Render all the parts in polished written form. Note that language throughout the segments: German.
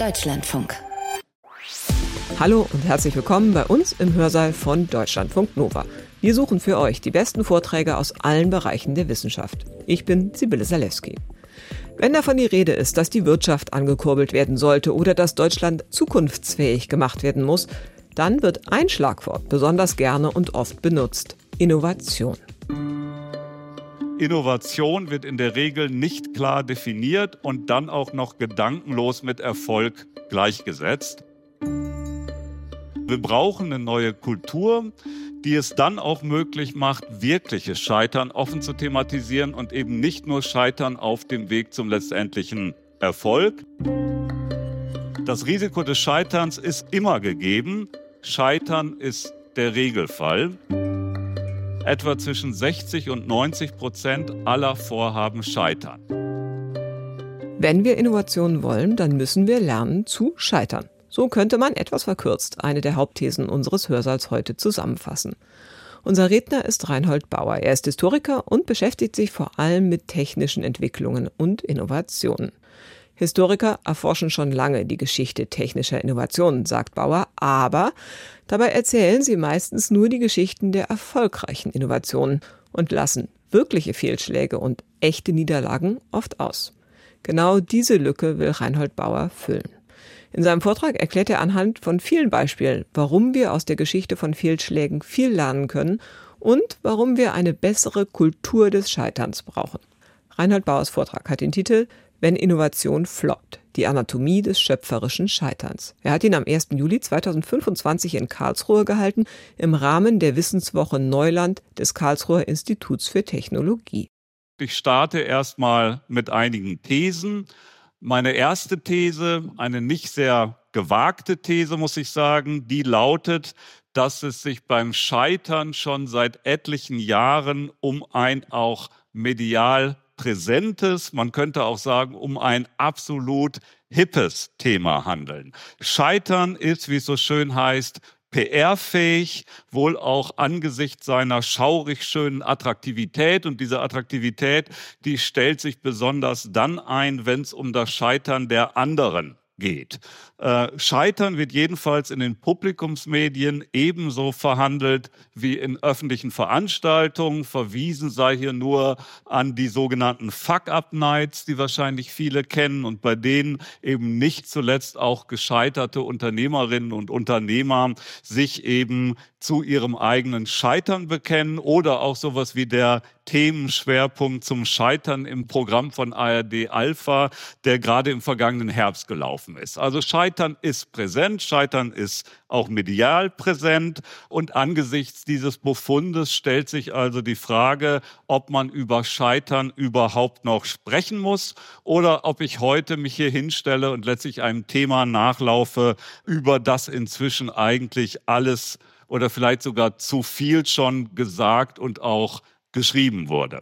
Deutschlandfunk. Hallo und herzlich willkommen bei uns im Hörsaal von Deutschlandfunk Nova. Wir suchen für euch die besten Vorträge aus allen Bereichen der Wissenschaft. Ich bin Sibylle Salewski. Wenn davon die Rede ist, dass die Wirtschaft angekurbelt werden sollte oder dass Deutschland zukunftsfähig gemacht werden muss, dann wird ein Schlagwort besonders gerne und oft benutzt: Innovation. Innovation wird in der Regel nicht klar definiert und dann auch noch gedankenlos mit Erfolg gleichgesetzt. Wir brauchen eine neue Kultur, die es dann auch möglich macht, wirkliches Scheitern offen zu thematisieren und eben nicht nur Scheitern auf dem Weg zum letztendlichen Erfolg. Das Risiko des Scheiterns ist immer gegeben. Scheitern ist der Regelfall. Etwa zwischen 60% und 90% aller Vorhaben scheitern. Wenn wir Innovationen wollen, dann müssen wir lernen zu scheitern. So könnte man etwas verkürzt eine der Hauptthesen unseres Hörsaals heute zusammenfassen. Unser Redner ist Reinhold Bauer. Er ist Historiker und beschäftigt sich vor allem mit technischen Entwicklungen und Innovationen. Historiker erforschen schon lange die Geschichte technischer Innovationen, sagt Bauer, aber dabei erzählen sie meistens nur die Geschichten der erfolgreichen Innovationen und lassen wirkliche Fehlschläge und echte Niederlagen oft aus. Genau diese Lücke will Reinhold Bauer füllen. In seinem Vortrag erklärt er anhand von vielen Beispielen, warum wir aus der Geschichte von Fehlschlägen viel lernen können und warum wir eine bessere Kultur des Scheiterns brauchen. Reinhold Bauers Vortrag hat den Titel »Wenn Innovation floppt. Die Anatomie des schöpferischen Scheiterns«. Er hat ihn am 1. Juli 2025 in Karlsruhe gehalten, im Rahmen der Wissenswoche Neuland des Karlsruher Instituts für Technologie. Ich starte erstmal mit einigen Thesen. Meine erste These, eine nicht sehr gewagte These, muss ich sagen, die lautet, dass es sich beim Scheitern schon seit etlichen Jahren um ein auch medial präsentes, man könnte auch sagen, um ein absolut hippes Thema handeln. Scheitern ist, wie es so schön heißt, PR-fähig, wohl auch angesichts seiner schaurig schönen Attraktivität. Und diese Attraktivität, die stellt sich besonders dann ein, wenn es um das Scheitern der anderen geht. Scheitern wird jedenfalls in den Publikumsmedien ebenso verhandelt wie in öffentlichen Veranstaltungen. Verwiesen sei hier nur an die sogenannten Fuck-Up-Nights, die wahrscheinlich viele kennen und bei denen eben nicht zuletzt auch gescheiterte Unternehmerinnen und Unternehmer sich eben zu ihrem eigenen Scheitern bekennen oder auch sowas wie der Themenschwerpunkt zum Scheitern im Programm von ARD Alpha, der gerade im vergangenen Herbst gelaufen ist. Also Scheitern ist präsent, Scheitern ist auch medial präsent und angesichts dieses Befundes stellt sich also die Frage, ob man über Scheitern überhaupt noch sprechen muss oder ob ich heute mich hier hinstelle und letztlich einem Thema nachlaufe, über das inzwischen eigentlich alles oder vielleicht sogar zu viel schon gesagt und auch geschrieben wurde.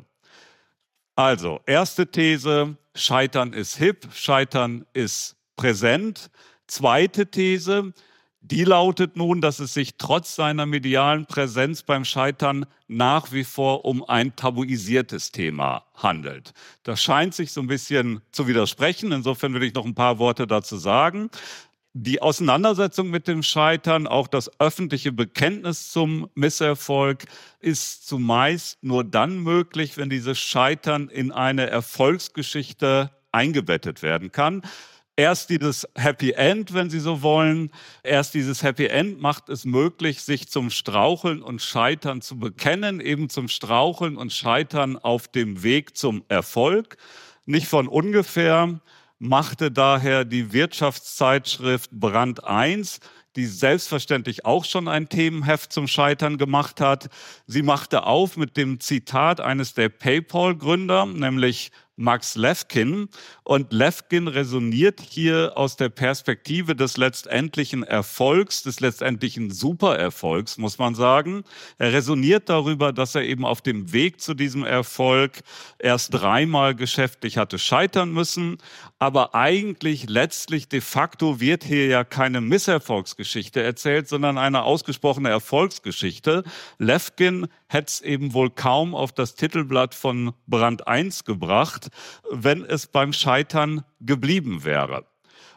Also, erste These, Scheitern ist hip, Scheitern ist präsent. Zweite These, die lautet nun, dass es sich trotz seiner medialen Präsenz beim Scheitern nach wie vor um ein tabuisiertes Thema handelt. Das scheint sich so ein bisschen zu widersprechen, insofern will ich noch ein paar Worte dazu sagen. Die Auseinandersetzung mit dem Scheitern, auch das öffentliche Bekenntnis zum Misserfolg, ist zumeist nur dann möglich, wenn dieses Scheitern in eine Erfolgsgeschichte eingebettet werden kann. Erst dieses Happy End, wenn Sie so wollen, erst dieses Happy End macht es möglich, sich zum Straucheln und Scheitern zu bekennen, eben zum Straucheln und Scheitern auf dem Weg zum Erfolg. Nicht von ungefähr machte daher die Wirtschaftszeitschrift Brand 1, die selbstverständlich auch schon ein Themenheft zum Scheitern gemacht hat. Sie machte auf mit dem Zitat eines der PayPal-Gründer, nämlich Max Levchin. Und Levchin resoniert hier aus der Perspektive des letztendlichen Erfolgs, des letztendlichen Supererfolgs, muss man sagen. Er resoniert darüber, dass er eben auf dem Weg zu diesem Erfolg erst 3-mal geschäftlich hatte scheitern müssen. Aber eigentlich letztlich de facto wird hier ja keine Misserfolgsgeschichte erzählt, sondern eine ausgesprochene Erfolgsgeschichte. Levchin hätte es eben wohl kaum auf das Titelblatt von Brand 1 gebracht, wenn es beim Scheitern geblieben wäre.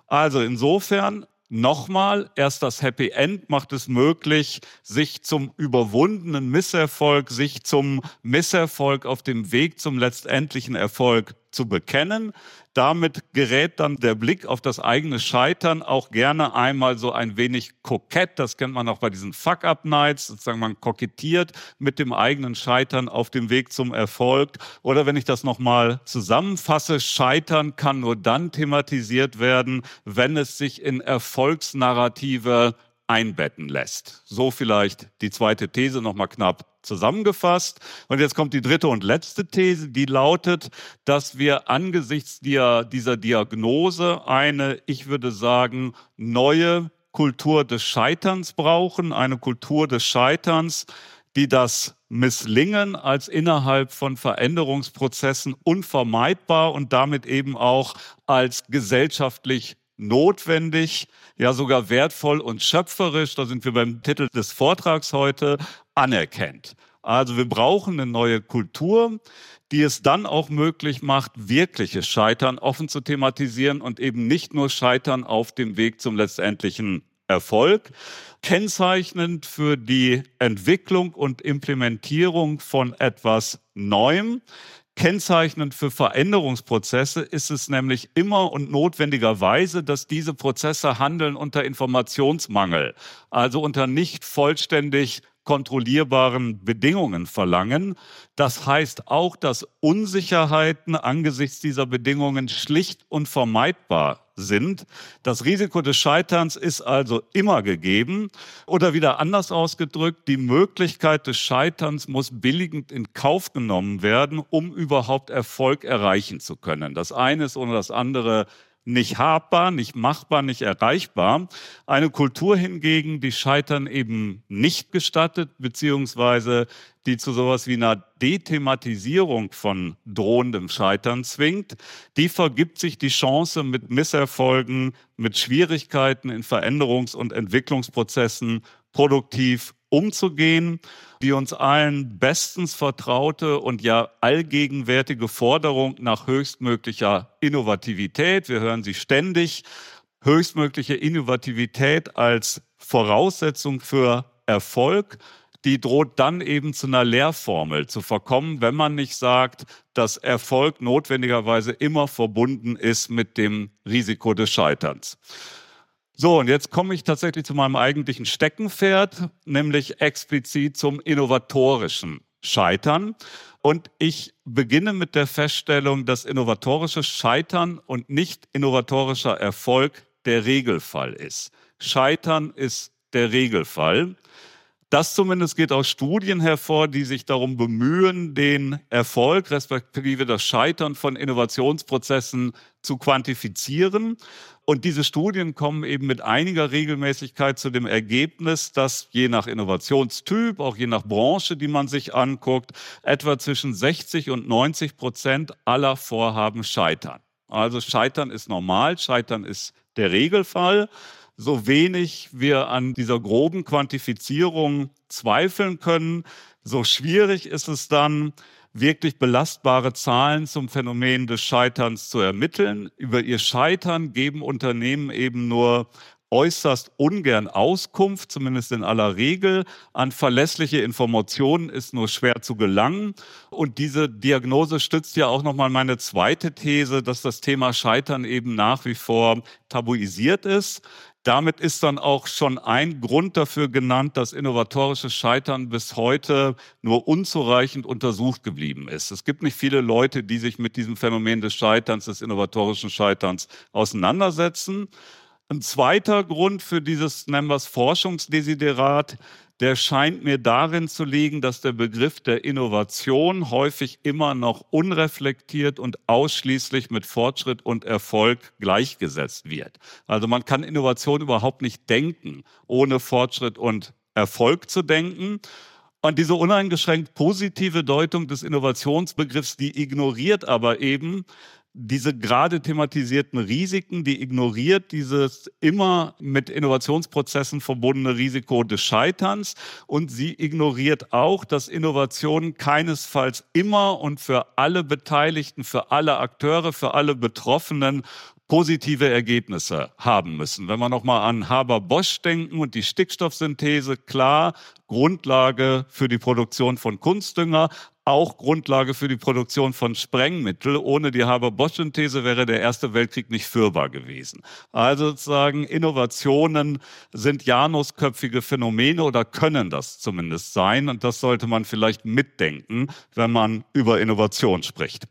Also insofern nochmal, erst das Happy End macht es möglich, sich zum überwundenen Misserfolg, sich zum Misserfolg auf dem Weg zum letztendlichen Erfolg zu bekennen. Damit gerät dann der Blick auf das eigene Scheitern auch gerne einmal so ein wenig kokett. Das kennt man auch bei diesen Fuck-Up-Nights. Sozusagen man kokettiert mit dem eigenen Scheitern auf dem Weg zum Erfolg. Oder wenn ich das nochmal zusammenfasse, Scheitern kann nur dann thematisiert werden, wenn es sich in Erfolgsnarrative einbetten lässt. So vielleicht die zweite These nochmal knapp zusammengefasst. Und jetzt kommt die dritte und letzte These, die lautet, dass wir angesichts dieser Diagnose eine, ich würde sagen, neue Kultur des Scheiterns brauchen, eine Kultur des Scheiterns, die das Misslingen als innerhalb von Veränderungsprozessen unvermeidbar und damit eben auch als gesellschaftlich notwendig, ja sogar wertvoll und schöpferisch, da sind wir beim Titel des Vortrags heute, anerkennt. Also wir brauchen eine neue Kultur, die es dann auch möglich macht, wirkliches Scheitern offen zu thematisieren und eben nicht nur Scheitern auf dem Weg zum letztendlichen Erfolg. Kennzeichnend für die Entwicklung und Implementierung von etwas Neuem, kennzeichnend für Veränderungsprozesse ist es nämlich immer und notwendigerweise, dass diese Prozesse handeln unter Informationsmangel, also unter nicht vollständig kontrollierbaren Bedingungen verlangen. Das heißt auch, dass Unsicherheiten angesichts dieser Bedingungen schlicht unvermeidbar sind. Das Risiko des Scheiterns ist also immer gegeben. Oder wieder anders ausgedrückt, die Möglichkeit des Scheiterns muss billigend in Kauf genommen werden, um überhaupt Erfolg erreichen zu können. Das eine ist ohne das andere nicht habbar, nicht machbar, nicht erreichbar. Eine Kultur hingegen, die Scheitern eben nicht gestattet, beziehungsweise die zu sowas wie einer Dethematisierung von drohendem Scheitern zwingt, die vergibt sich die Chance, mit Misserfolgen, mit Schwierigkeiten in Veränderungs- und Entwicklungsprozessen produktiv umzugehen. Die uns allen bestens vertraute und ja allgegenwärtige Forderung nach höchstmöglicher Innovativität, wir hören sie ständig, höchstmögliche Innovativität als Voraussetzung für Erfolg, die droht dann eben zu einer Lehrformel zu verkommen, wenn man nicht sagt, dass Erfolg notwendigerweise immer verbunden ist mit dem Risiko des Scheiterns. So, und jetzt komme ich tatsächlich zu meinem eigentlichen Steckenpferd, nämlich explizit zum innovatorischen Scheitern. Und ich beginne mit der Feststellung, dass innovatorisches Scheitern und nicht innovatorischer Erfolg der Regelfall ist. Scheitern ist der Regelfall. Das zumindest geht aus Studien hervor, die sich darum bemühen, den Erfolg respektive das Scheitern von Innovationsprozessen zu quantifizieren. Und diese Studien kommen eben mit einiger Regelmäßigkeit zu dem Ergebnis, dass je nach Innovationstyp, auch je nach Branche, die man sich anguckt, etwa zwischen 60% und 90% aller Vorhaben scheitern. Also Scheitern ist normal, Scheitern ist der Regelfall. So wenig wir an dieser groben Quantifizierung zweifeln können, so schwierig ist es dann, wirklich belastbare Zahlen zum Phänomen des Scheiterns zu ermitteln. Über ihr Scheitern geben Unternehmen eben nur äußerst ungern Auskunft, zumindest in aller Regel. An verlässliche Informationen ist nur schwer zu gelangen. Und diese Diagnose stützt ja auch nochmal meine zweite These, dass das Thema Scheitern eben nach wie vor tabuisiert ist. Damit ist dann auch schon ein Grund dafür genannt, dass innovatorisches Scheitern bis heute nur unzureichend untersucht geblieben ist. Es gibt nicht viele Leute, die sich mit diesem Phänomen des Scheiterns, des innovatorischen Scheiterns auseinandersetzen. Ein zweiter Grund für dieses, nennen wir es Forschungsdesiderat, der scheint mir darin zu liegen, dass der Begriff der Innovation häufig immer noch unreflektiert und ausschließlich mit Fortschritt und Erfolg gleichgesetzt wird. Also man kann Innovation überhaupt nicht denken, ohne Fortschritt und Erfolg zu denken. Und diese uneingeschränkt positive Deutung des Innovationsbegriffs, die ignoriert aber eben diese gerade thematisierten Risiken, die ignoriert dieses immer mit Innovationsprozessen verbundene Risiko des Scheiterns, und sie ignoriert auch, dass Innovation keinesfalls immer und für alle Beteiligten, für alle Akteure, für alle Betroffenen positive Ergebnisse haben müssen. Wenn wir nochmal an Haber-Bosch denken und die Stickstoffsynthese, klar, Grundlage für die Produktion von Kunstdünger, auch Grundlage für die Produktion von Sprengmittel. Ohne die Haber-Bosch-Synthese wäre der Erste Weltkrieg nicht führbar gewesen. Also sozusagen Innovationen sind janusköpfige Phänomene oder können das zumindest sein. Und das sollte man vielleicht mitdenken, wenn man über Innovation spricht.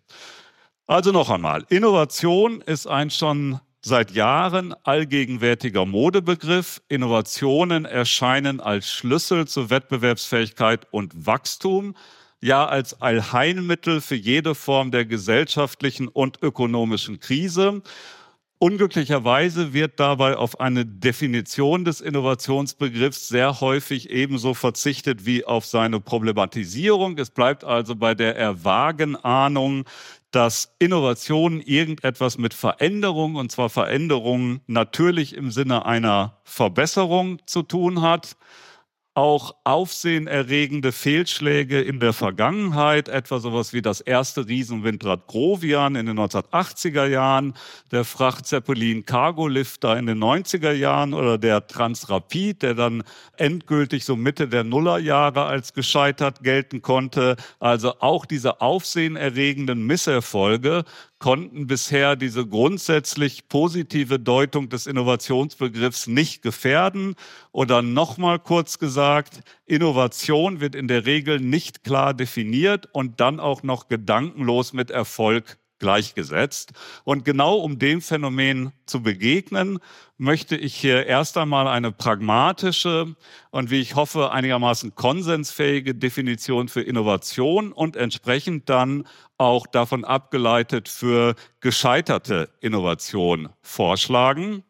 Also noch einmal, Innovation ist ein schon seit Jahren allgegenwärtiger Modebegriff. Innovationen erscheinen als Schlüssel zu Wettbewerbsfähigkeit und Wachstum, ja als Allheilmittel für jede Form der gesellschaftlichen und ökonomischen Krise. Unglücklicherweise wird dabei auf eine Definition des Innovationsbegriffs sehr häufig ebenso verzichtet wie auf seine Problematisierung. Es bleibt also bei der Erwagen-Ahnung, dass Innovation irgendetwas mit Veränderung, und zwar Veränderung natürlich im Sinne einer Verbesserung zu tun hat. Auch aufsehenerregende Fehlschläge in der Vergangenheit, etwa sowas wie das erste Riesenwindrad Grovian in den 1980er Jahren, der Frachtzeppelin Cargolifter in den 90er Jahren oder der Transrapid, der dann endgültig so Mitte der Nullerjahre als gescheitert gelten konnte. Also auch diese aufsehenerregenden Misserfolge konnten bisher diese grundsätzlich positive Deutung des Innovationsbegriffs nicht gefährden. Oder nochmal kurz gesagt, Innovation wird in der Regel nicht klar definiert und dann auch noch gedankenlos mit Erfolg gleichgesetzt. Und genau um dem Phänomen zu begegnen, möchte ich hier erst einmal eine pragmatische und, wie ich hoffe, einigermaßen konsensfähige Definition für Innovation und entsprechend dann auch davon abgeleitet für gescheiterte Innovation vorschlagen.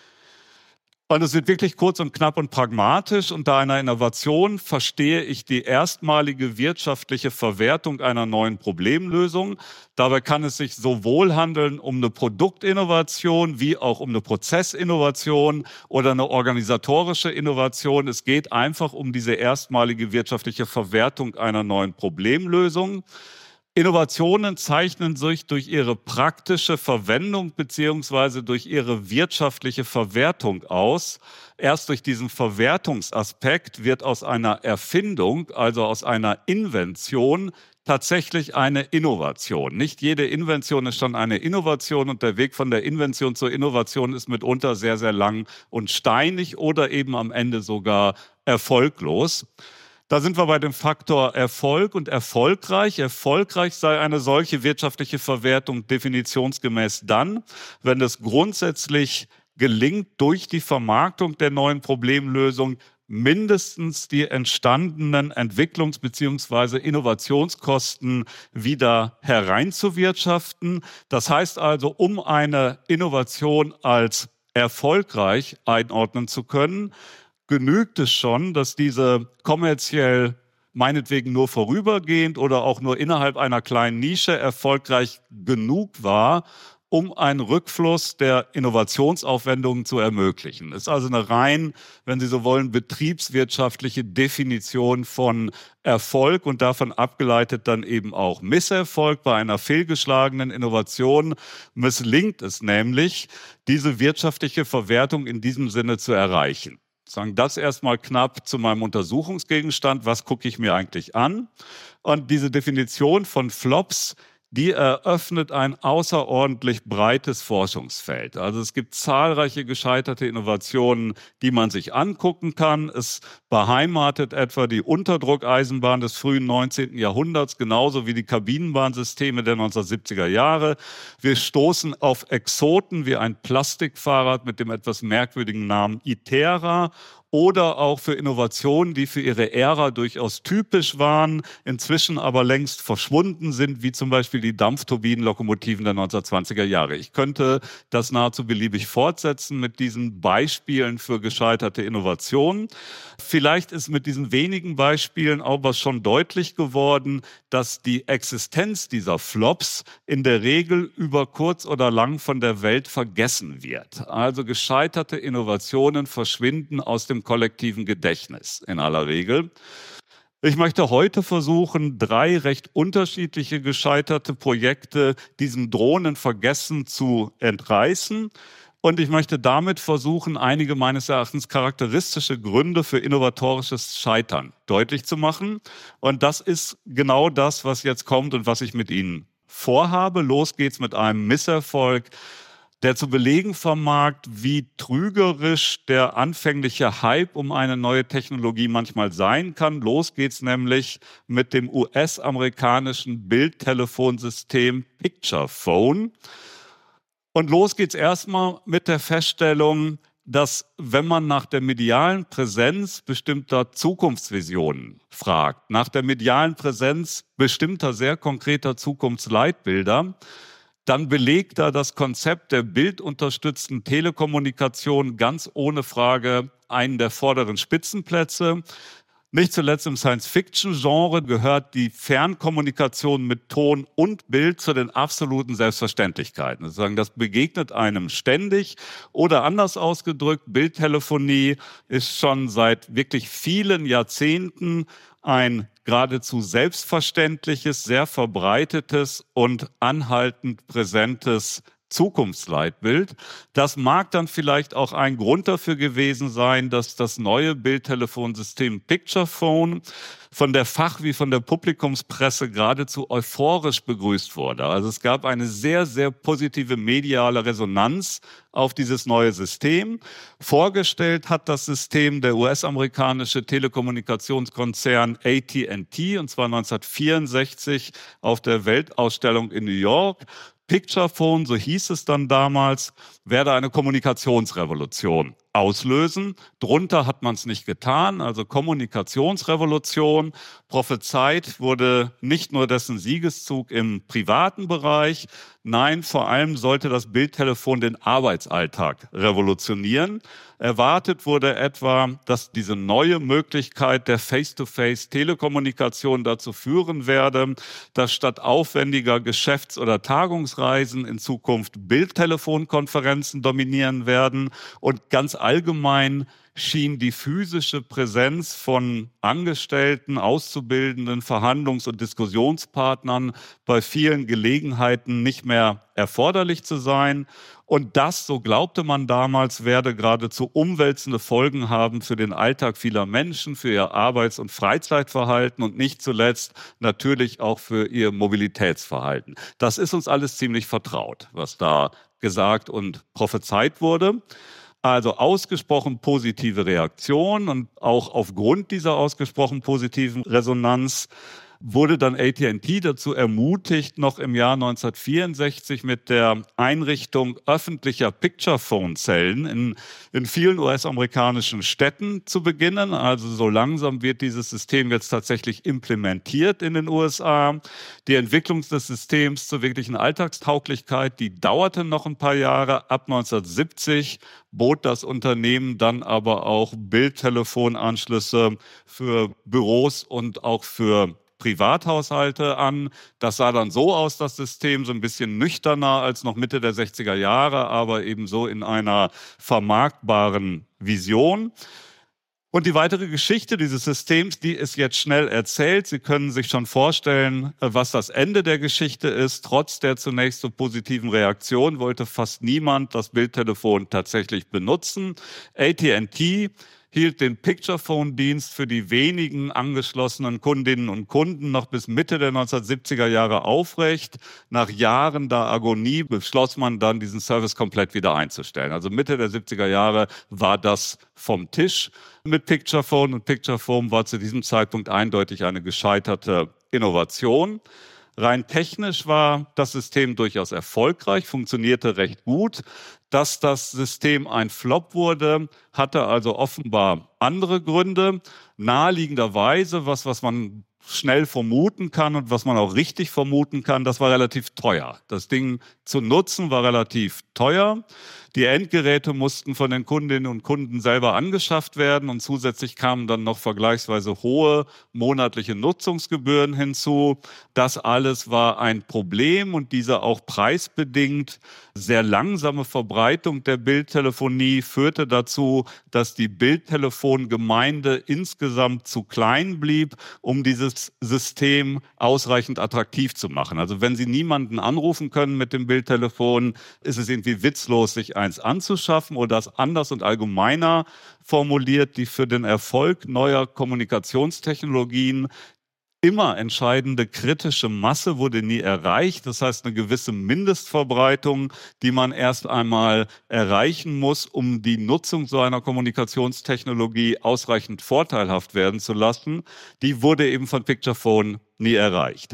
Und es wird wirklich kurz und knapp und pragmatisch. Unter einer Innovation verstehe ich die erstmalige wirtschaftliche Verwertung einer neuen Problemlösung. Dabei kann es sich sowohl handeln um eine Produktinnovation wie auch um eine Prozessinnovation oder eine organisatorische Innovation. Es geht einfach um diese erstmalige wirtschaftliche Verwertung einer neuen Problemlösung. Innovationen zeichnen sich durch ihre praktische Verwendung beziehungsweise durch ihre wirtschaftliche Verwertung aus. Erst durch diesen Verwertungsaspekt wird aus einer Erfindung, also aus einer Invention, tatsächlich eine Innovation. Nicht jede Invention ist schon eine Innovation und der Weg von der Invention zur Innovation ist mitunter sehr, sehr lang und steinig oder eben am Ende sogar erfolglos. Da sind wir bei dem Faktor Erfolg und erfolgreich. Erfolgreich sei eine solche wirtschaftliche Verwertung definitionsgemäß dann, wenn es grundsätzlich gelingt, durch die Vermarktung der neuen Problemlösung mindestens die entstandenen Entwicklungs- bzw. Innovationskosten wieder hereinzuwirtschaften. Das heißt also, um eine Innovation als erfolgreich einordnen zu können, genügt es schon, dass diese kommerziell meinetwegen nur vorübergehend oder auch nur innerhalb einer kleinen Nische erfolgreich genug war, um einen Rückfluss der Innovationsaufwendungen zu ermöglichen. Es ist also eine rein, wenn Sie so wollen, betriebswirtschaftliche Definition von Erfolg und davon abgeleitet dann eben auch Misserfolg. Bei einer fehlgeschlagenen Innovation misslingt es nämlich, diese wirtschaftliche Verwertung in diesem Sinne zu erreichen. Sagen das erstmal knapp zu meinem Untersuchungsgegenstand. Was gucke ich mir eigentlich an? Und diese Definition von Flops, die eröffnet ein außerordentlich breites Forschungsfeld. Also es gibt zahlreiche gescheiterte Innovationen, die man sich angucken kann. Es beheimatet etwa die Unterdruckeisenbahn des frühen 19. Jahrhunderts, genauso wie die Kabinenbahnsysteme der 1970er Jahre. Wir stoßen auf Exoten wie ein Plastikfahrrad mit dem etwas merkwürdigen Namen Itera oder auch für Innovationen, die für ihre Ära durchaus typisch waren, inzwischen aber längst verschwunden sind, wie zum Beispiel die Dampfturbinenlokomotiven der 1920er Jahre. Ich könnte das nahezu beliebig fortsetzen mit diesen Beispielen für gescheiterte Innovationen. Vielleicht ist mit diesen wenigen Beispielen auch was schon deutlich geworden, dass die Existenz dieser Flops in der Regel über kurz oder lang von der Welt vergessen wird. Also gescheiterte Innovationen verschwinden aus dem kollektiven Gedächtnis in aller Regel. Ich möchte heute versuchen, 3 recht unterschiedliche gescheiterte Projekte diesem drohenden Vergessen zu entreißen. Und ich möchte damit versuchen, einige meines Erachtens charakteristische Gründe für innovatorisches Scheitern deutlich zu machen. Und das ist genau das, was jetzt kommt und was ich mit Ihnen vorhabe. Los geht's mit einem Misserfolg, der zu belegen vermag, wie trügerisch der anfängliche Hype um eine neue Technologie manchmal sein kann. Los geht's nämlich mit dem US-amerikanischen Bildtelefonsystem Picture Phone. Und los geht's erstmal mit der Feststellung, dass wenn man nach der medialen Präsenz bestimmter Zukunftsvisionen fragt, nach der medialen Präsenz bestimmter sehr konkreter Zukunftsleitbilder, dann belegt da das Konzept der bildunterstützten Telekommunikation ganz ohne Frage einen der vorderen Spitzenplätze. Nicht zuletzt im Science-Fiction-Genre gehört die Fernkommunikation mit Ton und Bild zu den absoluten Selbstverständlichkeiten. Das begegnet einem ständig. Oder anders ausgedrückt, Bildtelefonie ist schon seit wirklich vielen Jahrzehnten ein geradezu selbstverständliches, sehr verbreitetes und anhaltend präsentes Zukunftsleitbild. Das mag dann vielleicht auch ein Grund dafür gewesen sein, dass das neue Bildtelefonsystem Picture Phone von der Fach- wie von der Publikumspresse geradezu euphorisch begrüßt wurde. Also es gab eine sehr, sehr positive mediale Resonanz auf dieses neue System. Vorgestellt hat das System der US-amerikanische Telekommunikationskonzern AT&T, und zwar 1964 auf der Weltausstellung in New York. Picture Phone, so hieß es dann damals, werde eine Kommunikationsrevolution auslösen. Drunter hat man es nicht getan, also Kommunikationsrevolution. Prophezeit wurde nicht nur dessen Siegeszug im privaten Bereich, nein, vor allem sollte das Bildtelefon den Arbeitsalltag revolutionieren. Erwartet wurde etwa, dass diese neue Möglichkeit der Face-to-Face-Telekommunikation dazu führen werde, dass statt aufwendiger Geschäfts- oder Tagungsreisen in Zukunft Bildtelefonkonferenzen dominieren werden. Und ganz allgemein schien die physische Präsenz von Angestellten, Auszubildenden, Verhandlungs- und Diskussionspartnern bei vielen Gelegenheiten nicht mehr erforderlich zu sein. Und das, so glaubte man damals, werde geradezu umwälzende Folgen haben für den Alltag vieler Menschen, für ihr Arbeits- und Freizeitverhalten und nicht zuletzt natürlich auch für ihr Mobilitätsverhalten. Das ist uns alles ziemlich vertraut, was da gesagt und prophezeit wurde. Also ausgesprochen positive Reaktion, und auch aufgrund dieser ausgesprochen positiven Resonanz wurde dann AT&T dazu ermutigt, noch im Jahr 1964 mit der Einrichtung öffentlicher Picture-Phone-Zellen in vielen US-amerikanischen Städten zu beginnen. Also so langsam wird dieses System jetzt tatsächlich implementiert in den USA. Die Entwicklung des Systems zur wirklichen Alltagstauglichkeit, die dauerte noch ein paar Jahre. Ab 1970 bot das Unternehmen dann aber auch Bildtelefonanschlüsse für Büros und auch für Privathaushalte an. Das sah dann so aus, das System, so ein bisschen nüchterner als noch Mitte der 60er Jahre, aber eben so in einer vermarktbaren Vision. Und die weitere Geschichte dieses Systems, die ist jetzt schnell erzählt. Sie können sich schon vorstellen, was das Ende der Geschichte ist. Trotz der zunächst so positiven Reaktion wollte fast niemand das Bildtelefon tatsächlich benutzen. AT&T hielt den Picture-Phone-Dienst für die wenigen angeschlossenen Kundinnen und Kunden noch bis Mitte der 1970er Jahre aufrecht. Nach Jahren der Agonie beschloss man dann, diesen Service komplett wieder einzustellen. Also Mitte der 70er Jahre war das vom Tisch mit Picture Phone, und Picture Phone war zu diesem Zeitpunkt eindeutig eine gescheiterte Innovation. Rein technisch war das System durchaus erfolgreich, funktionierte recht gut. Dass das System ein Flop wurde, hatte also offenbar andere Gründe. Naheliegenderweise, was man schnell vermuten kann und was man auch richtig vermuten kann, das war relativ teuer. Das Ding zu nutzen war relativ teuer. Die Endgeräte mussten von den Kundinnen und Kunden selber angeschafft werden und zusätzlich kamen dann noch vergleichsweise hohe monatliche Nutzungsgebühren hinzu. Das alles war ein Problem und diese auch preisbedingt sehr langsame Verbreitung der Bildtelefonie führte dazu, dass die Bildtelefongemeinde insgesamt zu klein blieb, um dieses System ausreichend attraktiv zu machen. Also wenn Sie niemanden anrufen können mit dem Bildtelefon, ist es irgendwie witzlos, sich eins anzuschaffen, oder das anders und allgemeiner formuliert: die für den Erfolg neuer Kommunikationstechnologien immer entscheidende kritische Masse wurde nie erreicht. Das heißt, eine gewisse Mindestverbreitung, die man erst einmal erreichen muss, um die Nutzung so einer Kommunikationstechnologie ausreichend vorteilhaft werden zu lassen, die wurde eben von Picturephone nie erreicht.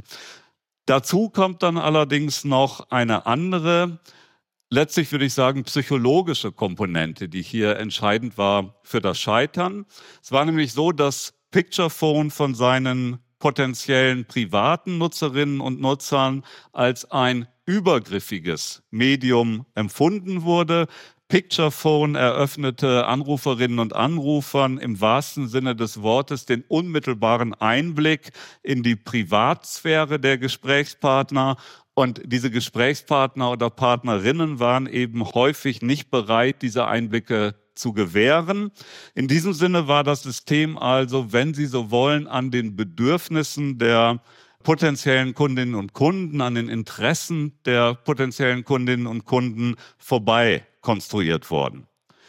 Dazu kommt dann allerdings noch eine andere, letztlich würde ich sagen, psychologische Komponente, die hier entscheidend war für das Scheitern. Es war nämlich so, dass Picturephone von seinen potenziellen privaten Nutzerinnen und Nutzern als ein übergriffiges Medium empfunden wurde. Picturephone eröffnete Anruferinnen und Anrufern im wahrsten Sinne des Wortes den unmittelbaren Einblick in die Privatsphäre der Gesprächspartner. Und diese Gesprächspartner oder Partnerinnen waren eben häufig nicht bereit, diese Einblicke zu gewähren. In diesem Sinne war das System also, wenn Sie so wollen, an den Bedürfnissen der potenziellen Kundinnen und Kunden, an den Interessen der potenziellen Kundinnen und Kunden vorbei konstruiert worden.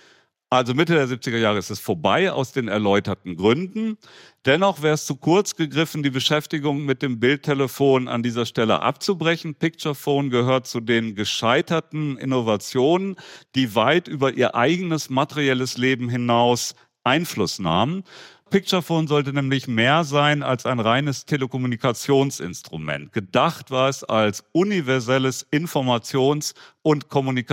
Also Mitte der 70er Jahre ist es vorbei, aus den erläuterten Gründen. Dennoch wäre es zu kurz gegriffen, die Beschäftigung mit dem Bildtelefon an dieser Stelle abzubrechen. Picturephone gehört zu den gescheiterten Innovationen, die weit über ihr eigenes materielles Leben hinaus Einfluss nahmen. Picturephone sollte nämlich mehr sein als ein reines Telekommunikationsinstrument. Gedacht war es als universelles Informations- und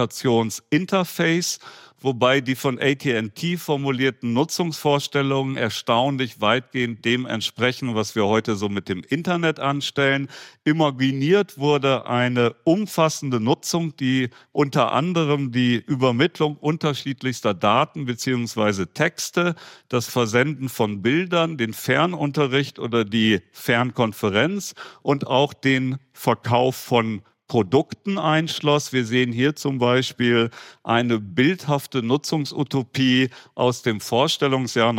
Kommunikationsinterface, wobei die von AT&T formulierten Nutzungsvorstellungen erstaunlich weitgehend dem entsprechen, was wir heute so mit dem Internet anstellen. Imaginiert wurde eine umfassende Nutzung, die unter anderem die Übermittlung unterschiedlichster Daten bzw. Texte, das Versenden von Bildern, den Fernunterricht oder die Fernkonferenz und auch den Verkauf von Produkten einschloss. Wir sehen hier zum Beispiel eine bildhafte Nutzungsutopie aus dem Vorstellungsjahr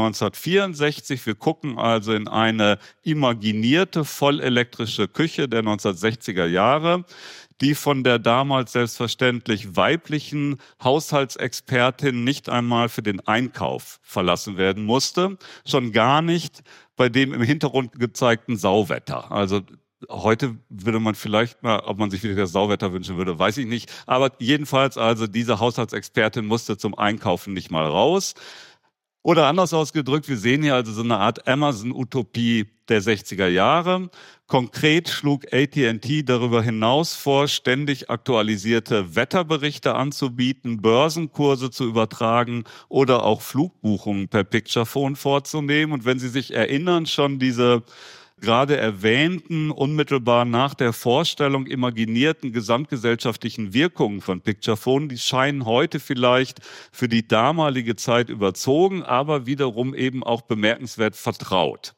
1964. Wir gucken also in eine imaginierte vollelektrische Küche der 1960er Jahre, die von der damals selbstverständlich weiblichen Haushaltsexpertin nicht einmal für den Einkauf verlassen werden musste, schon gar nicht bei dem im Hintergrund gezeigten Sauwetter. Also heute würde man vielleicht mal, ob man sich wieder das Sauwetter wünschen würde, weiß ich nicht. Aber jedenfalls also diese Haushaltsexpertin musste zum Einkaufen nicht mal raus. Oder anders ausgedrückt, wir sehen hier also so eine Art Amazon-Utopie der 60er Jahre. Konkret schlug AT&T darüber hinaus vor, ständig aktualisierte Wetterberichte anzubieten, Börsenkurse zu übertragen oder auch Flugbuchungen per Picturephone vorzunehmen. Und wenn Sie sich erinnern, schon diese gerade erwähnten, unmittelbar nach der Vorstellung imaginierten gesamtgesellschaftlichen Wirkungen von Picturephone, die scheinen heute vielleicht für die damalige Zeit überzogen, aber wiederum eben auch bemerkenswert vertraut.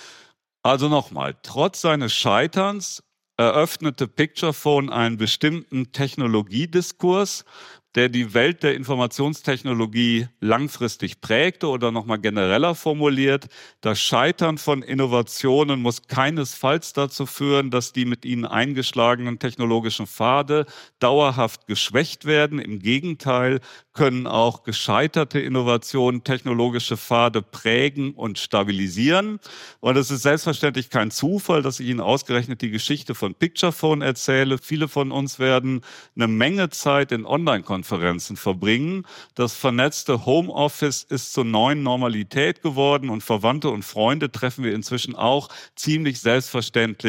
Also nochmal, trotz seines Scheiterns eröffnete Picturephone einen bestimmten Technologiediskurs, der die Welt der Informationstechnologie langfristig prägte, oder nochmal genereller formuliert: Das Scheitern von Innovationen muss keinesfalls dazu führen, dass die mit ihnen eingeschlagenen technologischen Pfade dauerhaft geschwächt werden. Im Gegenteil können auch gescheiterte Innovationen technologische Pfade prägen und stabilisieren. Und es ist selbstverständlich kein Zufall, dass ich Ihnen ausgerechnet die Geschichte von Picturephone erzähle. Viele von uns werden eine Menge Zeit in Online-Konferenzen verbringen. Das vernetzte Homeoffice ist zur neuen Normalität geworden und Verwandte und Freunde treffen wir inzwischen auch ziemlich selbstverständlich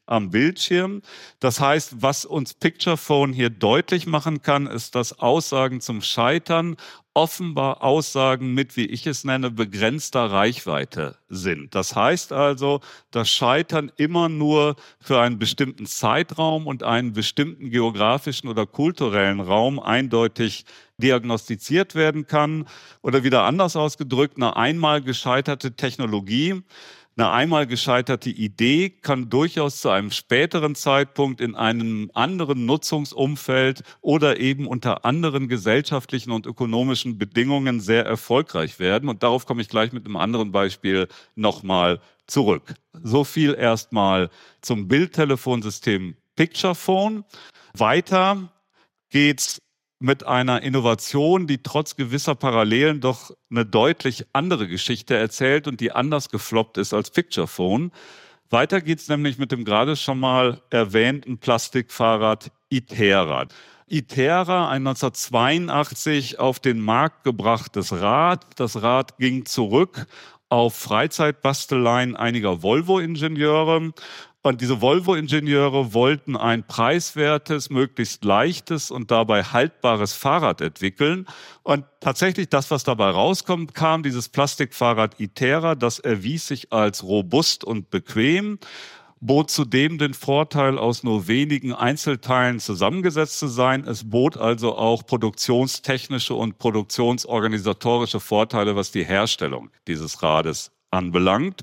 am Bildschirm. Das heißt, was uns Picturephone hier deutlich machen kann, ist, dass Aussagen zum Scheitern offenbar Aussagen mit, wie ich es nenne, begrenzter Reichweite sind. Das heißt also, dass Scheitern immer nur für einen bestimmten Zeitraum und einen bestimmten geografischen oder kulturellen Raum eindeutig diagnostiziert werden kann. Oder wieder anders ausgedrückt, eine einmal gescheiterte Technologie, eine einmal gescheiterte Idee kann durchaus zu einem späteren Zeitpunkt in einem anderen Nutzungsumfeld oder eben unter anderen gesellschaftlichen und ökonomischen Bedingungen sehr erfolgreich werden. Und darauf komme ich gleich mit einem anderen Beispiel nochmal zurück. So viel erstmal zum Bildtelefonsystem Picturephone. Weiter geht's mit einer Innovation, die trotz gewisser Parallelen doch eine deutlich andere Geschichte erzählt und die anders gefloppt ist als Picturephone. Weiter geht's nämlich mit dem gerade schon mal erwähnten Plastikfahrrad Itera. Itera, ein 1982 auf den Markt gebrachtes Rad. Das Rad ging zurück auf Freizeitbasteleien einiger Volvo-Ingenieure. Und diese Volvo-Ingenieure wollten ein preiswertes, möglichst leichtes und dabei haltbares Fahrrad entwickeln. Und tatsächlich das, was dabei rauskommt, kam dieses Plastikfahrrad Itera. Das erwies sich als robust und bequem, bot zudem den Vorteil, aus nur wenigen Einzelteilen zusammengesetzt zu sein. Es bot also auch produktionstechnische und produktionsorganisatorische Vorteile, was die Herstellung dieses Rades anbelangt.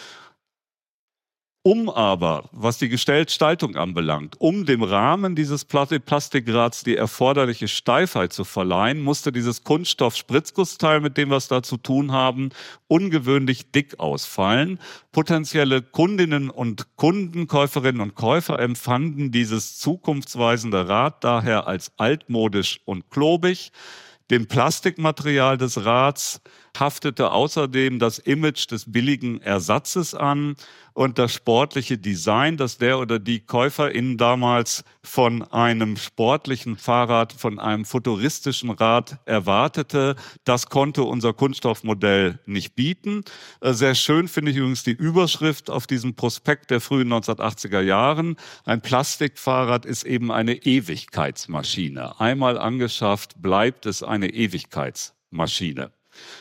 Was die Gestaltung anbelangt, dem Rahmen dieses Plastikrads die erforderliche Steifheit zu verleihen, musste dieses Kunststoff-Spritzgussteil, mit dem wir es da zu tun haben, ungewöhnlich dick ausfallen. Potenzielle Kundinnen und Kunden, Käuferinnen und Käufer empfanden dieses zukunftsweisende Rad daher als altmodisch und klobig. Dem Plastikmaterial des Rads haftete außerdem das Image des billigen Ersatzes an und das sportliche Design, das der oder die KäuferInnen damals von einem sportlichen Fahrrad, von einem futuristischen Rad erwartete, das konnte unser Kunststoffmodell nicht bieten. Sehr schön finde ich übrigens die Überschrift auf diesem Prospekt der frühen 1980er Jahren. Ein Plastikfahrrad ist eben eine Ewigkeitsmaschine. Einmal angeschafft, bleibt es eine Ewigkeitsmaschine.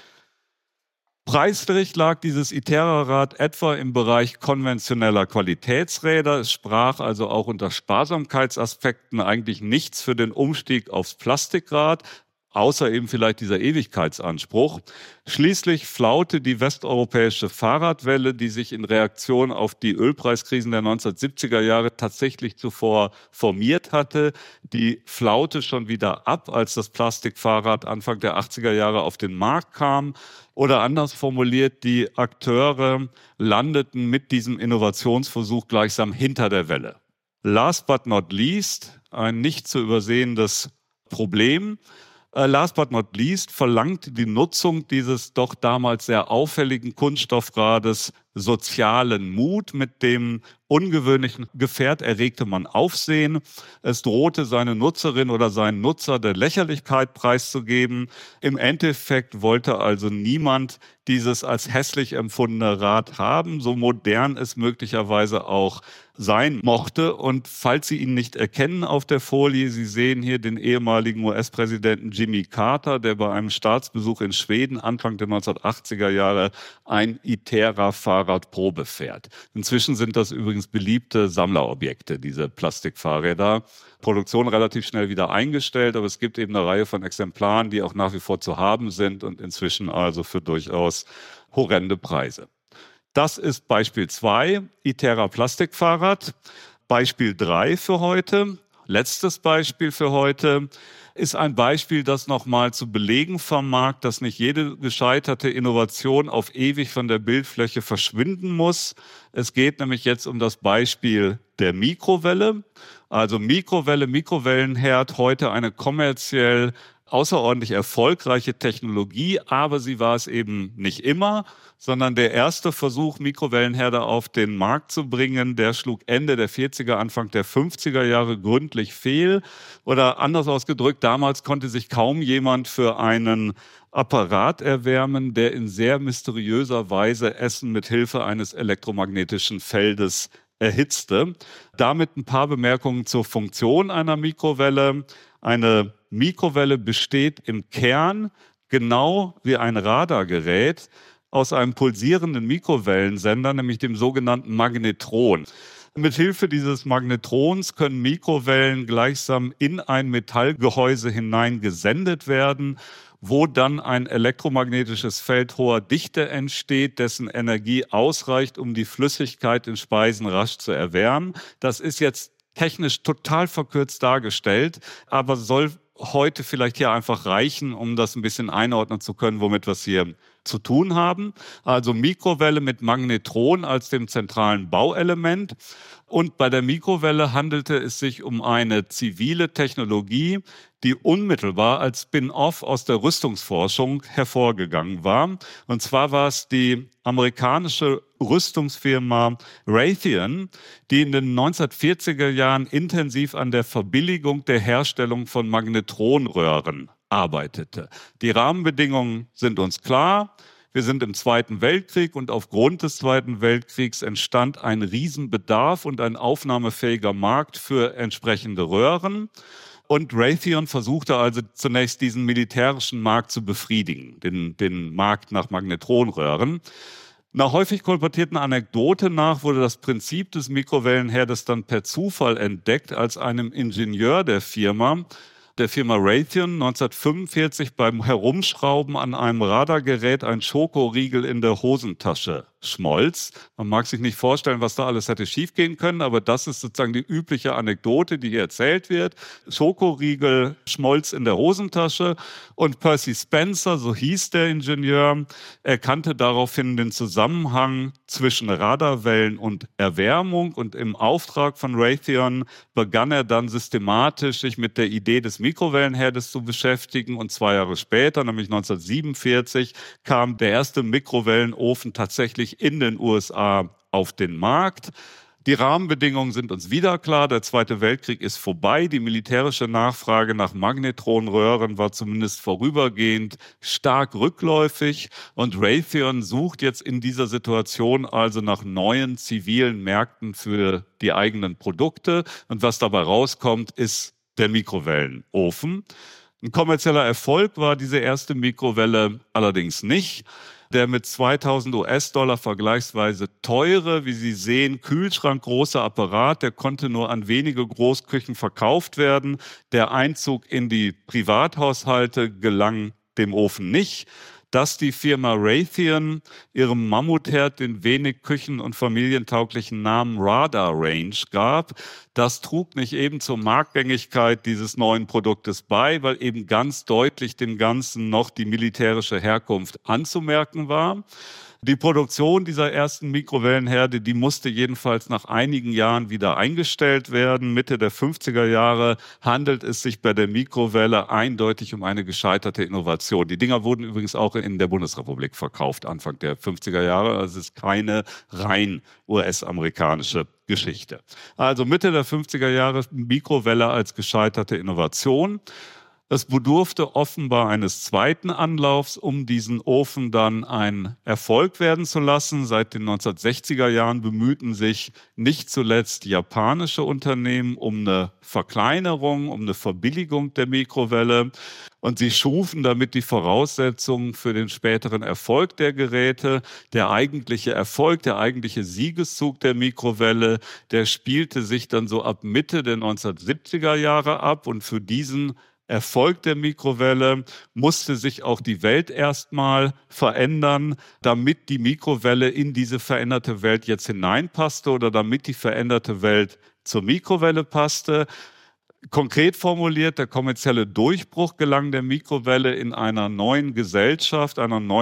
Preislich lag dieses Itera-Rad etwa im Bereich konventioneller Qualitätsräder. Es sprach also auch unter Sparsamkeitsaspekten eigentlich nichts für den Umstieg aufs Plastikrad, außer eben vielleicht dieser Ewigkeitsanspruch. Schließlich flaute die westeuropäische Fahrradwelle, die sich in Reaktion auf die Ölpreiskrisen der 1970er Jahre tatsächlich zuvor formiert hatte. Die flaute schon wieder ab, als das Plastikfahrrad Anfang der 80er Jahre auf den Markt kam. Oder anders formuliert, die Akteure landeten mit diesem Innovationsversuch gleichsam hinter der Welle. Last but not least, ein nicht zu übersehendes Problem. Last but not least verlangte die Nutzung dieses doch damals sehr auffälligen Kunststoffrades sozialen Mut. Mit dem ungewöhnlichen Gefährt erregte man Aufsehen. Es drohte seine Nutzerin oder seinen Nutzer der Lächerlichkeit preiszugeben. Im Endeffekt wollte also niemand dieses als hässlich empfundene Rad haben, so modern es möglicherweise auch sein mochte. Und falls Sie ihn nicht erkennen auf der Folie, Sie sehen hier den ehemaligen US-Präsidenten Jimmy Carter, der bei einem Staatsbesuch in Schweden Anfang der 1980er Jahre ein Itera-Fahrrad Probe fährt. Inzwischen sind das übrigens beliebte Sammlerobjekte, diese Plastikfahrräder. Produktion relativ schnell wieder eingestellt, aber es gibt eben eine Reihe von Exemplaren, die auch nach wie vor zu haben sind und inzwischen also für durchaus horrende Preise. Das ist Beispiel 2, Itera Plastikfahrrad. Beispiel 3 für heute, letztes Beispiel für heute, ist ein Beispiel, das nochmal zu belegen vermag, dass nicht jede gescheiterte Innovation auf ewig von der Bildfläche verschwinden muss. Es geht nämlich jetzt um das Beispiel der Mikrowelle. Also Mikrowelle, Mikrowellenherd, heute eine kommerziell außerordentlich erfolgreiche Technologie, aber sie war es eben nicht immer, sondern der erste Versuch, Mikrowellenherde auf den Markt zu bringen, der schlug Ende der 40er, Anfang der 50er Jahre gründlich fehl. Oder anders ausgedrückt, damals konnte sich kaum jemand für einen Apparat erwärmen, der in sehr mysteriöser Weise Essen mit Hilfe eines elektromagnetischen Feldes erhitzte. Damit ein paar Bemerkungen zur Funktion einer Mikrowelle. Eine Mikrowelle besteht im Kern, genau wie ein Radargerät, aus einem pulsierenden Mikrowellensender, nämlich dem sogenannten Magnetron. Mithilfe dieses Magnetrons können Mikrowellen gleichsam in ein Metallgehäuse hinein gesendet werden, wo dann ein elektromagnetisches Feld hoher Dichte entsteht, dessen Energie ausreicht, um die Flüssigkeit in Speisen rasch zu erwärmen. Das ist jetzt technisch total verkürzt dargestellt, aber soll heute vielleicht hier einfach reichen, um das ein bisschen einordnen zu können, womit wir es hier zu tun haben. Also Mikrowelle mit Magnetron als dem zentralen Bauelement. Und bei der Mikrowelle handelte es sich um eine zivile Technologie, die unmittelbar als Spin-off aus der Rüstungsforschung hervorgegangen war. Und zwar war es die amerikanische Rüstungsfirma Raytheon, die in den 1940er Jahren intensiv an der Verbilligung der Herstellung von Magnetronröhren arbeitete. Die Rahmenbedingungen sind uns klar. Wir sind im Zweiten Weltkrieg und aufgrund des Zweiten Weltkriegs entstand ein Riesenbedarf und ein aufnahmefähiger Markt für entsprechende Röhren. Und Raytheon versuchte also zunächst diesen militärischen Markt zu befriedigen, den Markt nach Magnetronröhren. Einer häufig kolportierten Anekdote nach wurde das Prinzip des Mikrowellenherdes dann per Zufall entdeckt, als einem Ingenieur der Firma Raytheon 1945 beim Herumschrauben an einem Radargerät ein Schokoriegel in der Hosentasche schmolz. Man mag sich nicht vorstellen, was da alles hätte schiefgehen können, aber das ist sozusagen die übliche Anekdote, die hier erzählt wird. Schokoriegel schmolz in der Hosentasche und Percy Spencer, so hieß der Ingenieur, erkannte daraufhin den Zusammenhang zwischen Radarwellen und Erwärmung und im Auftrag von Raytheon begann er dann systematisch sich mit der Idee des Mikrowellenherdes zu beschäftigen und 2 Jahre später, nämlich 1947, kam der erste Mikrowellenofen tatsächlich in den USA auf den Markt. Die Rahmenbedingungen sind uns wieder klar. Der Zweite Weltkrieg ist vorbei. Die militärische Nachfrage nach Magnetronröhren war zumindest vorübergehend stark rückläufig. Und Raytheon sucht jetzt in dieser Situation also nach neuen zivilen Märkten für die eigenen Produkte. Und was dabei rauskommt, ist der Mikrowellenofen. Ein kommerzieller Erfolg war diese erste Mikrowelle allerdings nicht. Der mit 2000 US-Dollar vergleichsweise teure, wie Sie sehen, kühlschrankgroße Apparat, der konnte nur an wenige Großküchen verkauft werden. Der Einzug in die Privathaushalte gelang dem Ofen nicht. Dass die Firma Raytheon ihrem Mammutherd den wenig küchen- und familientauglichen Namen Radar Range gab, das trug nicht eben zur Marktgängigkeit dieses neuen Produktes bei, weil eben ganz deutlich dem Ganzen noch die militärische Herkunft anzumerken war. Die Produktion dieser ersten Mikrowellenherde, die musste jedenfalls nach einigen Jahren wieder eingestellt werden. Mitte der 50er Jahre handelt es sich bei der Mikrowelle eindeutig um eine gescheiterte Innovation. Die Dinger wurden übrigens auch in der Bundesrepublik verkauft, Anfang der 50er Jahre. Also es ist keine rein US-amerikanische Geschichte. Also Mitte der 50er Jahre Mikrowelle als gescheiterte Innovation. Es bedurfte offenbar eines zweiten Anlaufs, um diesen Ofen dann ein Erfolg werden zu lassen. Seit den 1960er Jahren bemühten sich nicht zuletzt japanische Unternehmen um eine Verkleinerung, um eine Verbilligung der Mikrowelle. Und sie schufen damit die Voraussetzungen für den späteren Erfolg der Geräte. Der eigentliche Erfolg, der eigentliche Siegeszug der Mikrowelle, der spielte sich dann so ab Mitte der 1970er Jahre ab. Und für diesen Erfolg der Mikrowelle musste sich auch die Welt erstmal verändern, damit die Mikrowelle in diese veränderte Welt jetzt hineinpasste oder damit die veränderte Welt zur Mikrowelle passte. Konkret formuliert, der kommerzielle Durchbruch gelang der Mikrowelle in einer neuen Gesellschaft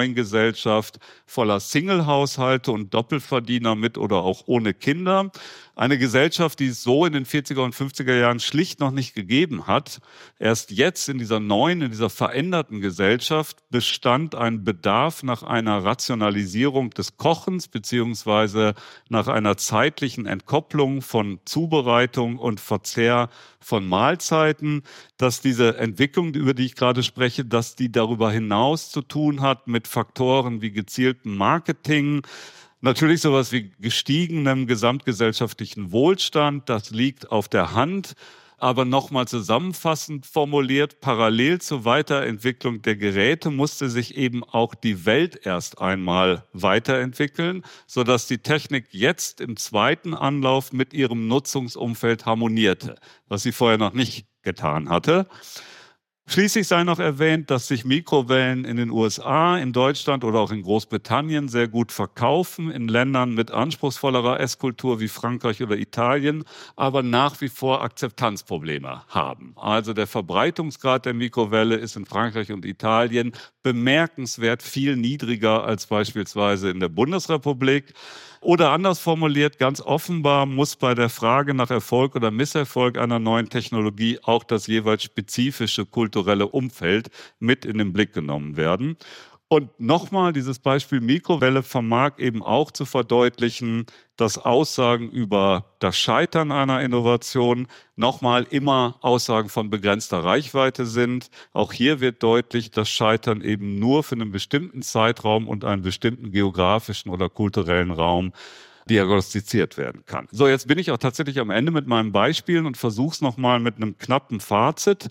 voller Single-Haushalte und Doppelverdiener mit oder auch ohne Kinder. Eine Gesellschaft, die es so in den 40er und 50er Jahren schlicht noch nicht gegeben hat. Erst jetzt in dieser veränderten Gesellschaft bestand ein Bedarf nach einer Rationalisierung des Kochens beziehungsweise nach einer zeitlichen Entkopplung von Zubereitung und Verzehr von Mahlzeiten, dass diese Entwicklung, über die ich gerade spreche, dass die darüber hinaus zu tun hat mit Faktoren wie gezieltem Marketing, Natürlich sowas wie gestiegenem gesamtgesellschaftlichen Wohlstand, das liegt auf der Hand. Aber nochmal zusammenfassend formuliert, parallel zur Weiterentwicklung der Geräte musste sich eben auch die Welt erst einmal weiterentwickeln, sodass die Technik jetzt im zweiten Anlauf mit ihrem Nutzungsumfeld harmonierte, was sie vorher noch nicht getan hatte. Schließlich sei noch erwähnt, dass sich Mikrowellen in den USA, in Deutschland oder auch in Großbritannien sehr gut verkaufen, in Ländern mit anspruchsvollerer Esskultur wie Frankreich oder Italien, aber nach wie vor Akzeptanzprobleme haben. Also der Verbreitungsgrad der Mikrowelle ist in Frankreich und Italien bemerkenswert viel niedriger als beispielsweise in der Bundesrepublik. Oder anders formuliert, ganz offenbar muss bei der Frage nach Erfolg oder Misserfolg einer neuen Technologie auch das jeweils spezifische kulturelle Umfeld mit in den Blick genommen werden. Und nochmal, dieses Beispiel Mikrowelle vermag eben auch zu verdeutlichen, dass Aussagen über das Scheitern einer Innovation nochmal immer Aussagen von begrenzter Reichweite sind. Auch hier wird deutlich, dass Scheitern eben nur für einen bestimmten Zeitraum und einen bestimmten geografischen oder kulturellen Raum diagnostiziert werden kann. So, jetzt bin ich auch tatsächlich am Ende mit meinen Beispielen und versuche es nochmal mit einem knappen Fazit.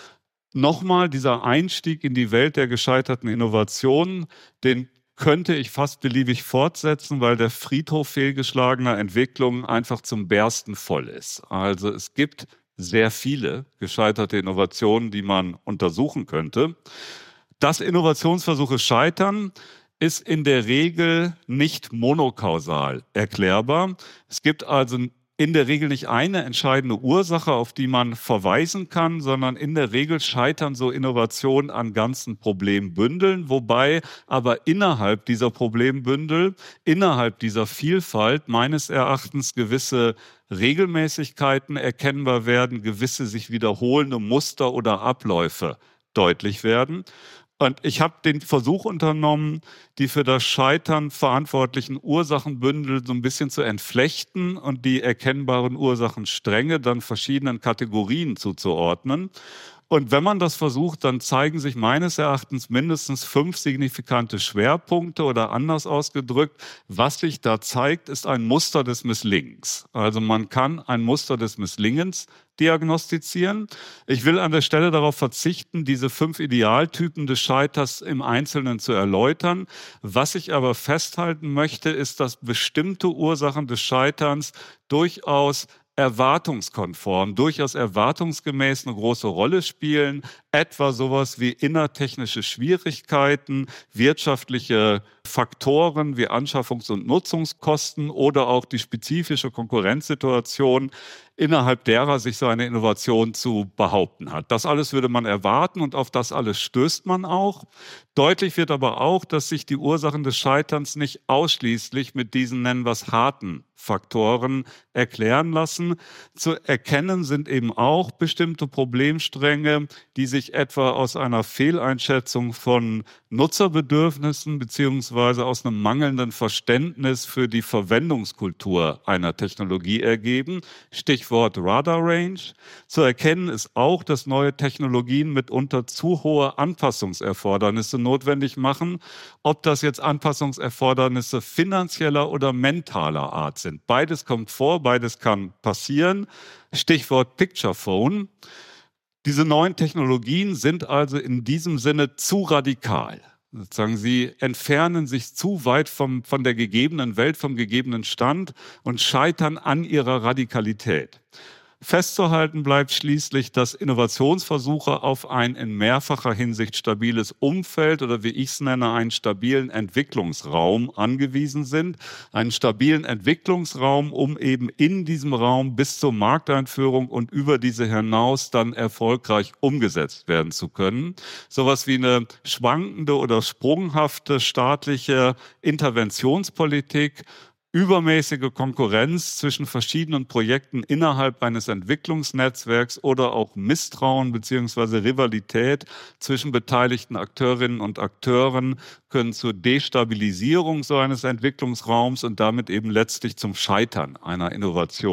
Nochmal dieser Einstieg in die Welt der gescheiterten Innovationen, den könnte ich fast beliebig fortsetzen, weil der Friedhof fehlgeschlagener Entwicklungen einfach zum Bersten voll ist. Also es gibt sehr viele gescheiterte Innovationen, die man untersuchen könnte. Dass Innovationsversuche scheitern, ist in der Regel nicht monokausal erklärbar. Es gibt also in der Regel nicht eine entscheidende Ursache, auf die man verweisen kann, sondern in der Regel scheitern so Innovationen an ganzen Problembündeln, wobei aber innerhalb dieser Problembündel, innerhalb dieser Vielfalt meines Erachtens gewisse Regelmäßigkeiten erkennbar werden, gewisse sich wiederholende Muster oder Abläufe deutlich werden. Und ich habe den Versuch unternommen, die für das Scheitern verantwortlichen Ursachenbündel so ein bisschen zu entflechten und die erkennbaren Ursachenstränge dann verschiedenen Kategorien zuzuordnen. Und wenn man das versucht, dann zeigen sich meines Erachtens mindestens 5 signifikante Schwerpunkte oder anders ausgedrückt, was sich da zeigt, ist ein Muster des Misslingens. Also man kann ein Muster des Misslingens diagnostizieren. Ich will an der Stelle darauf verzichten, diese 5 Idealtypen des Scheiters im Einzelnen zu erläutern. Was ich aber festhalten möchte, ist, dass bestimmte Ursachen des Scheiterns durchaus erwartungskonform, durchaus erwartungsgemäß eine große Rolle spielen, etwa sowas wie innertechnische Schwierigkeiten, wirtschaftliche Faktoren wie Anschaffungs- und Nutzungskosten oder auch die spezifische Konkurrenzsituation, innerhalb derer sich so eine Innovation zu behaupten hat. Das alles würde man erwarten und auf das alles stößt man auch. Deutlich wird aber auch, dass sich die Ursachen des Scheiterns nicht ausschließlich mit diesen, nennen wir es, harten Faktoren erklären lassen. Zu erkennen sind eben auch bestimmte Problemstränge, die sich etwa aus einer Fehleinschätzung von Nutzerbedürfnissen beziehungsweise aus einem mangelnden Verständnis für die Verwendungskultur einer Technologie ergeben. Stichwort Radar Range. Zu erkennen ist auch, dass neue Technologien mitunter zu hohe Anpassungserfordernisse notwendig machen, ob das jetzt Anpassungserfordernisse finanzieller oder mentaler Art sind. Beides kommt vor, beides kann passieren. Stichwort Picture Phone. Diese neuen Technologien sind also in diesem Sinne zu radikal. Sozusagen, sie entfernen sich zu weit von der gegebenen Welt, vom gegebenen Stand und scheitern an ihrer Radikalität. Festzuhalten bleibt schließlich, dass Innovationsversuche auf ein in mehrfacher Hinsicht stabiles Umfeld oder wie ich es nenne, einen stabilen Entwicklungsraum angewiesen sind. Einen stabilen Entwicklungsraum, um eben in diesem Raum bis zur Markteinführung und über diese hinaus dann erfolgreich umgesetzt werden zu können. Sowas wie eine schwankende oder sprunghafte staatliche Interventionspolitik, übermäßige Konkurrenz zwischen verschiedenen Projekten innerhalb eines Entwicklungsnetzwerks oder auch Misstrauen bzw. Rivalität zwischen beteiligten Akteurinnen und Akteuren können zur Destabilisierung so eines Entwicklungsraums und damit eben letztlich zum Scheitern einer Innovation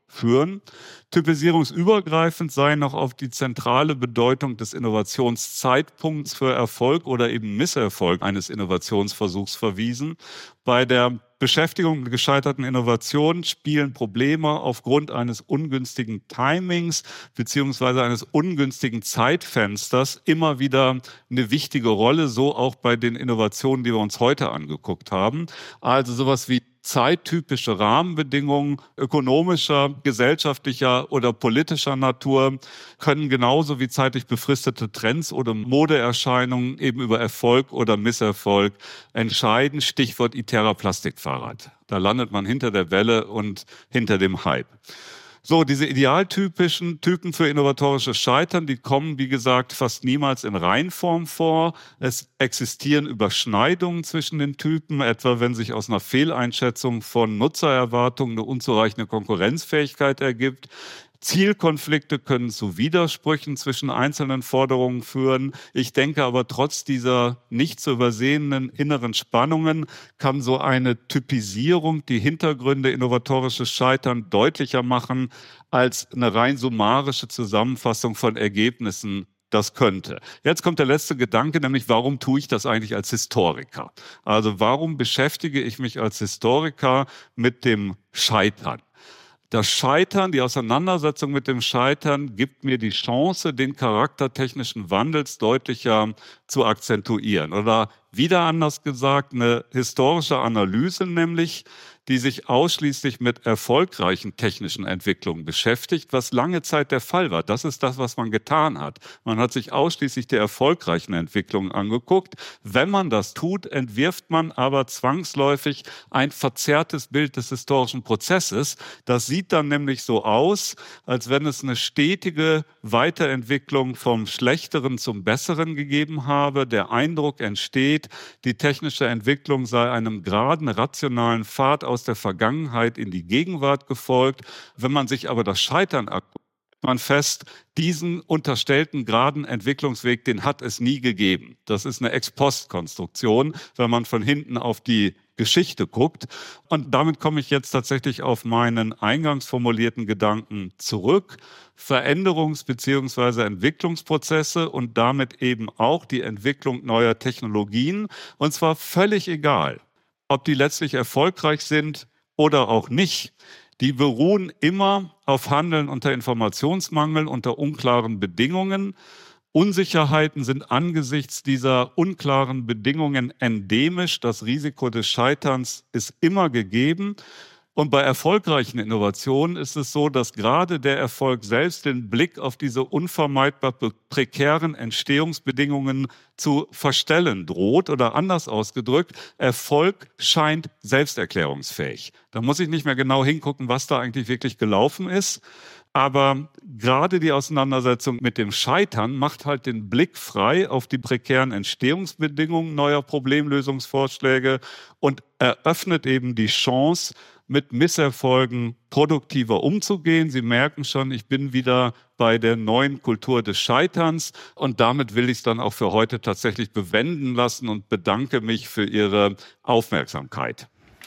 führen. Typisierungsübergreifend sei noch auf die zentrale Bedeutung des Innovationszeitpunkts für Erfolg oder eben Misserfolg eines Innovationsversuchs verwiesen. Bei der Beschäftigung mit gescheiterten Innovationen spielen Probleme aufgrund eines ungünstigen Timings beziehungsweise eines ungünstigen Zeitfensters immer wieder eine wichtige Rolle, so auch bei den Innovationen, die wir uns heute angeguckt haben. Also sowas wie zeittypische Rahmenbedingungen ökonomischer, gesellschaftlicher oder politischer Natur können genauso wie zeitlich befristete Trends oder Modeerscheinungen eben über Erfolg oder Misserfolg entscheiden. Stichwort Itera Plastikfahrrad. Da landet man hinter der Welle und hinter dem Hype. So, diese idealtypischen Typen für innovatorisches Scheitern, die kommen, wie gesagt, fast niemals in Reinform vor. Es existieren Überschneidungen zwischen den Typen, etwa wenn sich aus einer Fehleinschätzung von Nutzererwartungen eine unzureichende Konkurrenzfähigkeit ergibt. Zielkonflikte können zu Widersprüchen zwischen einzelnen Forderungen führen. Ich denke aber, trotz dieser nicht zu übersehenden inneren Spannungen kann so eine Typisierung die Hintergründe innovatorisches Scheitern deutlicher machen als eine rein summarische Zusammenfassung von Ergebnissen das könnte. Jetzt kommt der letzte Gedanke, nämlich warum tue ich das eigentlich als Historiker? Also warum beschäftige ich mich als Historiker mit dem Scheitern? Das Scheitern, die Auseinandersetzung mit dem Scheitern gibt mir die Chance, den charaktertechnischen Wandels deutlicher zu akzentuieren. Oder wieder anders gesagt, eine historische Analyse nämlich, die sich ausschließlich mit erfolgreichen technischen Entwicklungen beschäftigt, was lange Zeit der Fall war. Das ist das, was man getan hat. Man hat sich ausschließlich die erfolgreichen Entwicklungen angeguckt. Wenn man das tut, entwirft man aber zwangsläufig ein verzerrtes Bild des historischen Prozesses. Das sieht dann nämlich so aus, als wenn es eine stetige Weiterentwicklung vom Schlechteren zum Besseren gegeben habe. Der Eindruck entsteht, die technische Entwicklung sei einem geraden, rationalen Pfad aus der Vergangenheit in die Gegenwart gefolgt. Wenn man sich aber das Scheitern anguckt, man fest, diesen unterstellten geraden Entwicklungsweg, den hat es nie gegeben. Das ist eine Ex-Post-Konstruktion, wenn man von hinten auf die Geschichte guckt. Und damit komme ich jetzt tatsächlich auf meinen eingangs formulierten Gedanken zurück. Veränderungs- bzw. Entwicklungsprozesse und damit eben auch die Entwicklung neuer Technologien. Und zwar völlig egal, ob die letztlich erfolgreich sind oder auch nicht. Die beruhen immer auf Handeln unter Informationsmangel, unter unklaren Bedingungen. Unsicherheiten sind angesichts dieser unklaren Bedingungen endemisch. Das Risiko des Scheiterns ist immer gegeben. Und bei erfolgreichen Innovationen ist es so, dass gerade der Erfolg selbst den Blick auf diese unvermeidbar prekären Entstehungsbedingungen zu verstellen droht oder anders ausgedrückt, Erfolg scheint selbsterklärungsfähig. Da muss ich nicht mehr genau hingucken, was da eigentlich wirklich gelaufen ist. Aber gerade die Auseinandersetzung mit dem Scheitern macht halt den Blick frei auf die prekären Entstehungsbedingungen neuer Problemlösungsvorschläge und eröffnet eben die Chance, mit Misserfolgen produktiver umzugehen. Sie merken schon, ich bin wieder bei der neuen Kultur des Scheiterns und damit will ich es dann auch für heute tatsächlich bewenden lassen und bedanke mich für Ihre Aufmerksamkeit.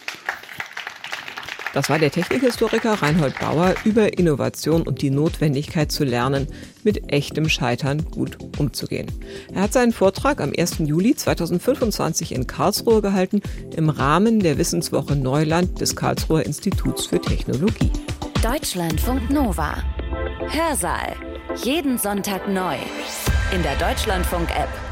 Das war der Technikhistoriker Reinhold Bauer über Innovation und die Notwendigkeit zu lernen, mit echtem Scheitern gut umzugehen. Er hat seinen Vortrag am 1. Juli 2025 in Karlsruhe gehalten, im Rahmen der Wissenswoche Neuland des Karlsruher Instituts für Technologie. Deutschlandfunk Nova. Hörsaal. Jeden Sonntag neu. In der Deutschlandfunk-App.